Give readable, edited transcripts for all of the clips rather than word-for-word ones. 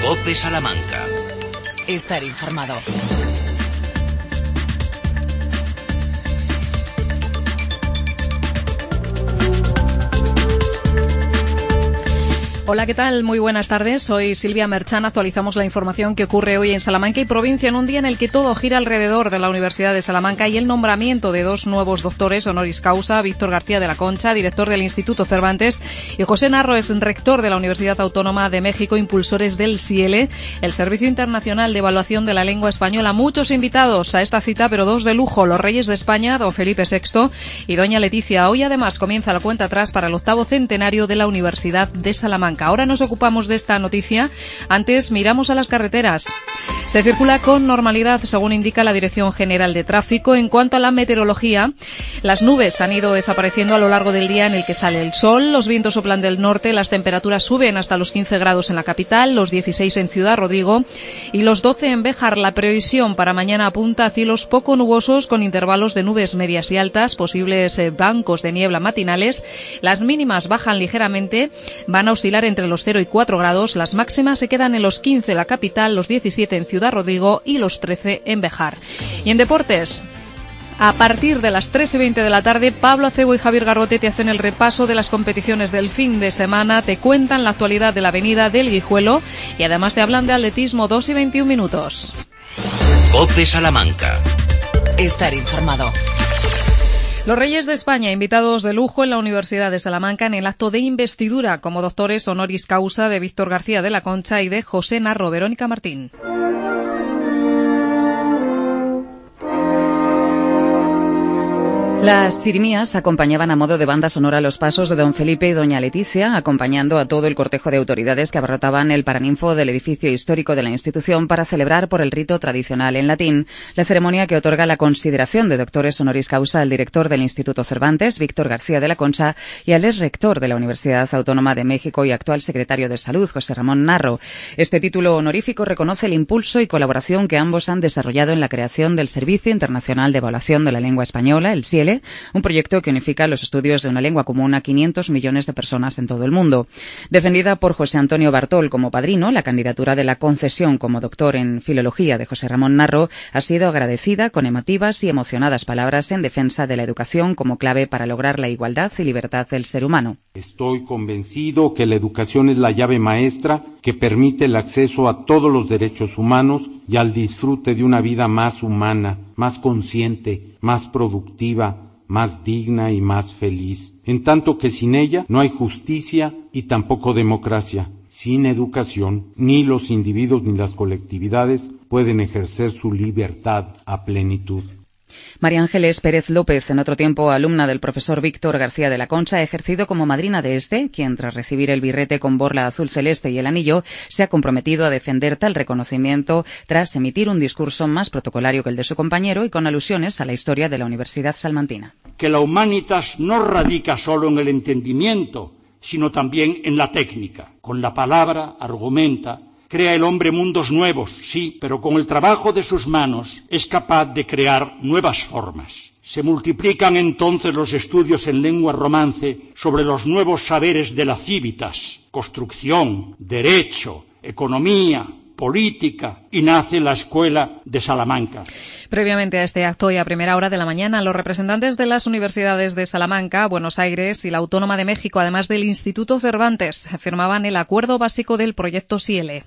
COPE Salamanca. Estar informado. Hola, ¿qué tal? Muy buenas tardes. Soy Silvia Merchan. Actualizamos la información que ocurre hoy en Salamanca y provincia en un día en el que todo gira alrededor de la Universidad de Salamanca y el nombramiento de dos nuevos doctores honoris causa, Víctor García de la Concha, director del Instituto Cervantes, y José Narro, es rector de la Universidad Autónoma de México, impulsores del SIELE, el Servicio Internacional de Evaluación de la Lengua Española. Muchos invitados a esta cita, pero dos de lujo, los Reyes de España, don Felipe VI y doña Leticia. Hoy además comienza la cuenta atrás para el 8º centenario de la Universidad de Salamanca. Ahora nos ocupamos de esta noticia. Antes miramos a las carreteras. Se circula con normalidad, según indica la Dirección General de Tráfico. En cuanto a la meteorología, las nubes han ido desapareciendo a lo largo del día en el que sale el sol. Los vientos soplan del norte, las temperaturas suben hasta los 15 grados en la capital, los 16 en Ciudad Rodrigo y los 12 en Béjar. La previsión para mañana apunta a cielos poco nubosos con intervalos de nubes medias y altas, posibles bancos de niebla matinales. Las mínimas bajan ligeramente, van a oscilar entre los 0 y 4 grados. Las máximas se quedan en los 15 en la capital, los 17 en Ciudad Rodrigo y los 13 en Béjar. Y en deportes, a partir de las 3:20 de la tarde, Pablo Acebo y Javier Garrote te hacen el repaso de las competiciones del fin de semana, te cuentan la actualidad de la avenida del Guijuelo y además te hablan de atletismo. 2:21. COPE Salamanca. Estar informado. Los Reyes de España, invitados de lujo en la Universidad de Salamanca en el acto de investidura como doctores honoris causa de Víctor García de la Concha y de José Narro. Verónica Martín. Las chirimías acompañaban a modo de banda sonora los pasos de don Felipe y doña Leticia, acompañando a todo el cortejo de autoridades que abarrotaban el paraninfo del edificio histórico de la institución para celebrar por el rito tradicional en latín la ceremonia que otorga la consideración de doctores honoris causa al director del Instituto Cervantes, Víctor García de la Concha, y al ex rector de la Universidad Autónoma de México y actual secretario de Salud, José Ramón Narro. Este título honorífico reconoce el impulso y colaboración que ambos han desarrollado en la creación del Servicio Internacional de Evaluación de la Lengua Española, el SIELE, un proyecto que unifica los estudios de una lengua común a 500 millones de personas en todo el mundo. Defendida por José Antonio Bartol como padrino, la candidatura de la concesión como doctor en Filología de José Ramón Narro ha sido agradecida con emotivas y emocionadas palabras en defensa de la educación como clave para lograr la igualdad y libertad del ser humano. Estoy convencido que la educación es la llave maestra que permite el acceso a todos los derechos humanos y al disfrute de una vida más humana, más consciente, más productiva, más digna y más feliz. En tanto que sin ella no hay justicia y tampoco democracia. Sin educación, ni los individuos ni las colectividades pueden ejercer su libertad a plenitud. María Ángeles Pérez López, en otro tiempo alumna del profesor Víctor García de la Concha, ha ejercido como madrina de este, quien tras recibir el birrete con borla azul celeste y el anillo, se ha comprometido a defender tal reconocimiento tras emitir un discurso más protocolario que el de su compañero y con alusiones a la historia de la Universidad salmantina. Que la humanitas no radica solo en el entendimiento, sino también en la técnica. Con la palabra argumenta, crea el hombre mundos nuevos, sí, pero con el trabajo de sus manos es capaz de crear nuevas formas. Se multiplican entonces los estudios en lengua romance sobre los nuevos saberes de la civitas, construcción, derecho, economía, política, y nace la Escuela de Salamanca. Previamente a este acto y a primera hora de la mañana, los representantes de las universidades de Salamanca, Buenos Aires y la Autónoma de México, además del Instituto Cervantes, firmaban el acuerdo básico del proyecto SIELE.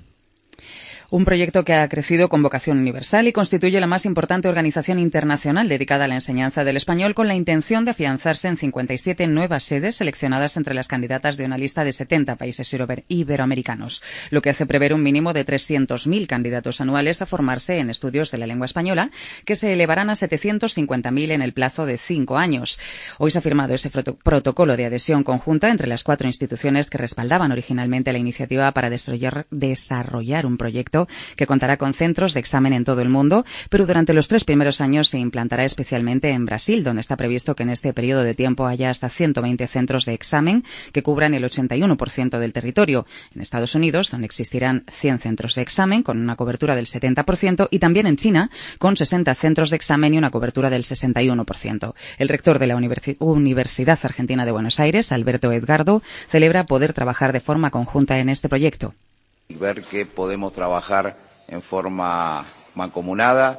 Un proyecto que ha crecido con vocación universal y constituye la más importante organización internacional dedicada a la enseñanza del español, con la intención de afianzarse en 57 nuevas sedes seleccionadas entre las candidatas de una lista de 70 países iberoamericanos, lo que hace prever un mínimo de 300.000 candidatos anuales a formarse en estudios de la lengua española, que se elevarán a 750.000 en el plazo de 5 años. Hoy se ha firmado ese protocolo de adhesión conjunta entre las 4 instituciones que respaldaban originalmente la iniciativa para desarrollar un proyecto que contará con centros de examen en todo el mundo, pero durante los 3 primeros años se implantará especialmente en Brasil, donde está previsto que en este periodo de tiempo haya hasta 120 centros de examen que cubran el 81% del territorio. En Estados Unidos, donde existirán 100 centros de examen con una cobertura del 70%, y también en China, con 60 centros de examen y una cobertura del 61%. El rector de la Universidad Argentina de Buenos Aires, Alberto Edgardo, celebra poder trabajar de forma conjunta en este proyecto. Ver que podemos trabajar en forma mancomunada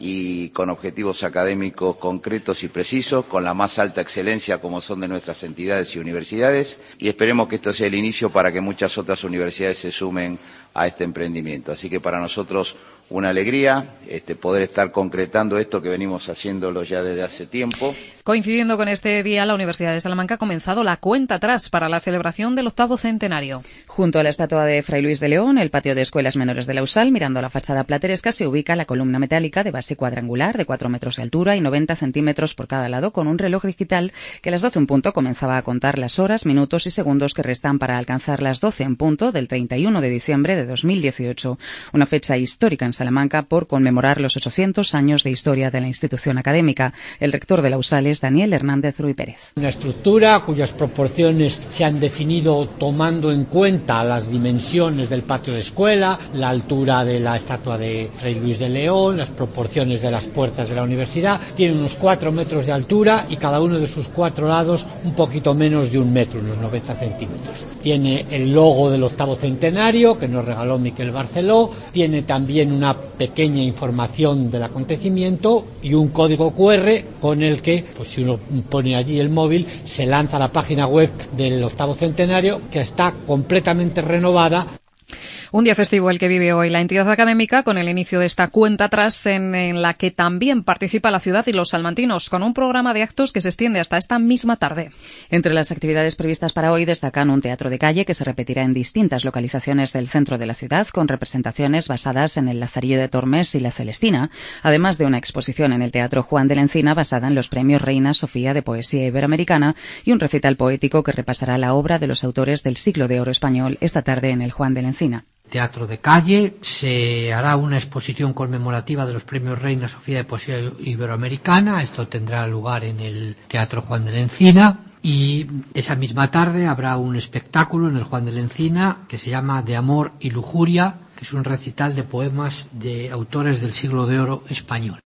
y con objetivos académicos concretos y precisos, con la más alta excelencia como son de nuestras entidades y universidades, y esperemos que esto sea el inicio para que muchas otras universidades se sumen a este emprendimiento. Así que para nosotros una alegría poder estar concretando esto que venimos haciéndolo ya desde hace tiempo. Coincidiendo con este día, la Universidad de Salamanca ha comenzado la cuenta atrás para la celebración del 8º centenario. Junto a la estatua de Fray Luis de León, el patio de escuelas menores de la USAL, mirando a la fachada plateresca, se ubica la columna metálica de base cuadrangular de 4 metros de altura y 90 centímetros por cada lado, con un reloj digital que a las 12 en punto comenzaba a contar las horas, minutos y segundos que restan para alcanzar las 12 en punto del 31 de diciembre de 2018, una fecha histórica en Salamanca por conmemorar los 800 años de historia de la institución académica. El rector de la USAL es Daniel Hernández Ruy Pérez. Una estructura cuyas proporciones se han definido tomando en cuenta las dimensiones del patio de escuela, la altura de la estatua de Fray Luis de León, las proporciones de las puertas de la universidad. Tiene unos 4 metros de altura y cada uno de sus 4 lados un poquito menos de 1 metro, unos 90 centímetros. Tiene el logo del 8º centenario que nos regaló Miquel Barceló. Tiene también una pequeña información del acontecimiento y un código QR con el que, pues si uno pone allí el móvil, se lanza a la página web del 8º centenario, que está completamente renovada. Un día festivo el que vive hoy la entidad académica, con el inicio de esta cuenta atrás en la que también participa la ciudad y los salmantinos, con un programa de actos que se extiende hasta esta misma tarde. Entre las actividades previstas para hoy destacan un teatro de calle que se repetirá en distintas localizaciones del centro de la ciudad, con representaciones basadas en el Lazarillo de Tormes y la Celestina, además de una exposición en el Teatro Juan de la Encina basada en los premios Reina Sofía de Poesía Iberoamericana y un recital poético que repasará la obra de los autores del siglo de oro español esta tarde en el Juan de la Encina. Teatro de calle, se hará una exposición conmemorativa de los premios Reina Sofía de Poesía Iberoamericana. Esto tendrá lugar en el Teatro Juan de la Encina, y esa misma tarde habrá un espectáculo en el Juan de la Encina que se llama De Amor y Lujuria, que es un recital de poemas de autores del siglo de oro español.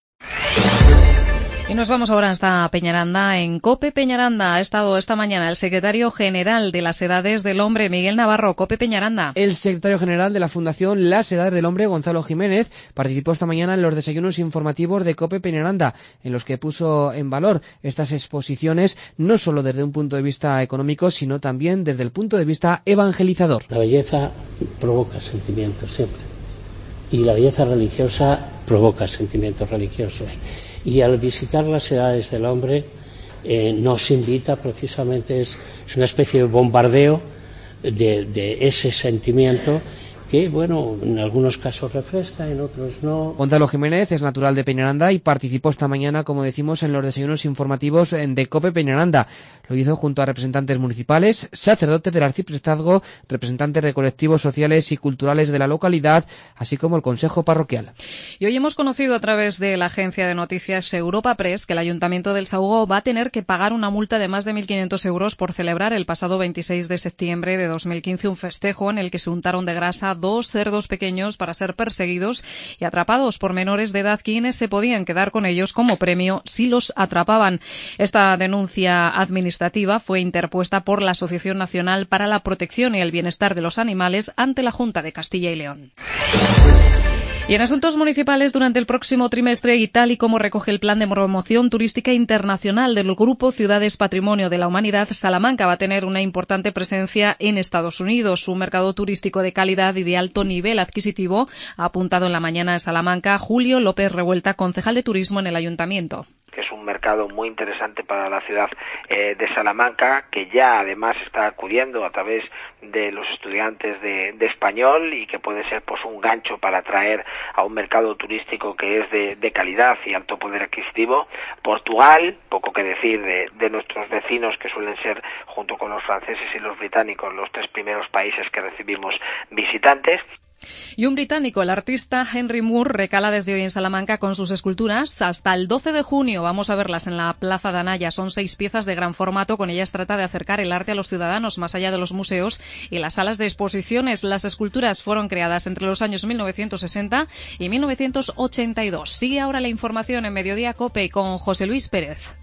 Y nos vamos ahora hasta Peñaranda. En COPE Peñaranda ha estado esta mañana el secretario general de las Edades del Hombre, Miguel Navarro. COPE Peñaranda. El secretario general de la Fundación Las Edades del Hombre, Gonzalo Jiménez, participó esta mañana en los desayunos informativos de COPE Peñaranda, en los que puso en valor estas exposiciones, no solo desde un punto de vista económico, sino también desde el punto de vista evangelizador. La belleza provoca sentimientos siempre, y la belleza religiosa provoca sentimientos religiosos. Y al visitar las edades del hombre nos invita precisamente, es una especie de bombardeo de ese sentimiento que, bueno, en algunos casos refresca, en otros no. Gonzalo Jiménez es natural de Peñaranda y participó esta mañana, como decimos, en los desayunos informativos de COPE Peñaranda. Lo hizo junto a representantes municipales, sacerdotes del arciprestazgo, representantes de colectivos sociales y culturales de la localidad, así como el consejo parroquial. Y hoy hemos conocido a través de la agencia de noticias Europa Press que el Ayuntamiento del Sahugo va a tener que pagar una multa de más de 1.500 euros por celebrar el pasado 26 de septiembre de 2015 un festejo en el que se untaron de grasa 2 cerdos pequeños para ser perseguidos y atrapados por menores de edad, quienes se podían quedar con ellos como premio si los atrapaban. Esta denuncia administrativa fue interpuesta por la Asociación Nacional para la Protección y el Bienestar de los Animales ante la Junta de Castilla y León. Y en asuntos municipales, durante el próximo trimestre, y tal y como recoge el Plan de Promoción Turística Internacional del Grupo Ciudades Patrimonio de la Humanidad, Salamanca va a tener una importante presencia en Estados Unidos. Un mercado turístico de calidad y de alto nivel adquisitivo ha apuntado en la mañana en Salamanca Julio López Revuelta, concejal de Turismo en el Ayuntamiento. Que es un mercado muy interesante para la ciudad de Salamanca, que ya además está acudiendo a través de los estudiantes de español y que puede ser pues un gancho para atraer a un mercado turístico que es de calidad y alto poder adquisitivo. Portugal, poco que decir de nuestros vecinos, que suelen ser, junto con los franceses y los británicos, los 3 primeros países que recibimos visitantes. Y un británico, el artista Henry Moore, recala desde hoy en Salamanca con sus esculturas. Hasta el 12 de junio vamos a verlas en la Plaza de Anaya. Son 6 piezas de gran formato. Con ellas trata de acercar el arte a los ciudadanos más allá de los museos y las salas de exposiciones. Las esculturas fueron creadas entre los años 1960 y 1982. Sigue ahora la información en Mediodía COPE con José Luis Pérez.